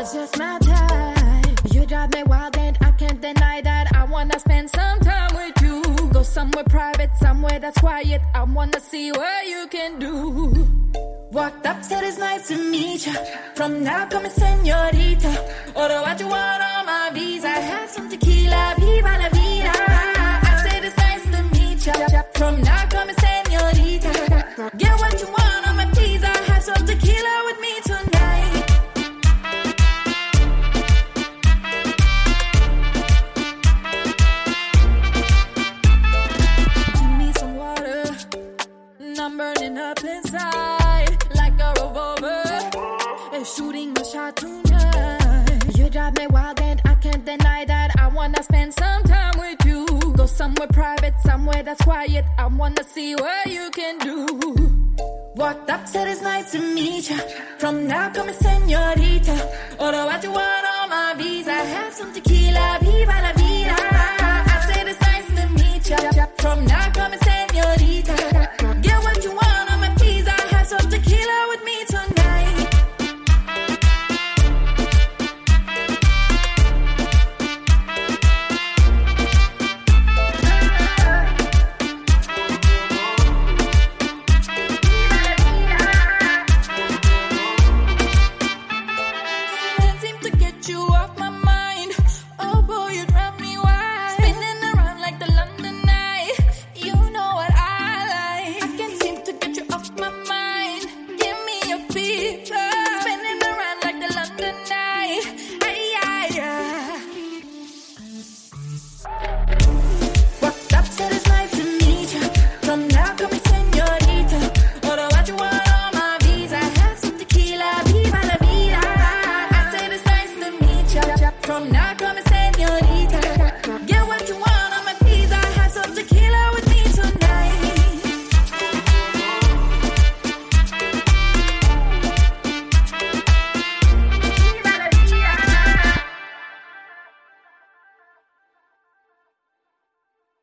It's just my type. You drive me wild and I can't deny that. I wanna spend some time with you. Go somewhere private, somewhere that's quiet. I wanna see what you can do. Walked up, said it's nice to meet ya. From now, come and señorita. Order what you want on my visa. Have some tequila, viva la vida. I said it's nice to meet ya. From now, come and señorita. Get what you want on my visa. Have some tequila with me tonight. Give me some water. I'm burning up inside like a revolver. And shooting my shot tonight. You drive me wild and I can't deny that. I wanna spend some time with you. Go somewhere private, somewhere that's quiet. I wanna see what you can do. Walked up, said it's nice to meet ya. From now, come and señorita. Order what you want on my visa. Have some tequila, viva la vida. I said it's nice to meet ya. From now, come and señorita.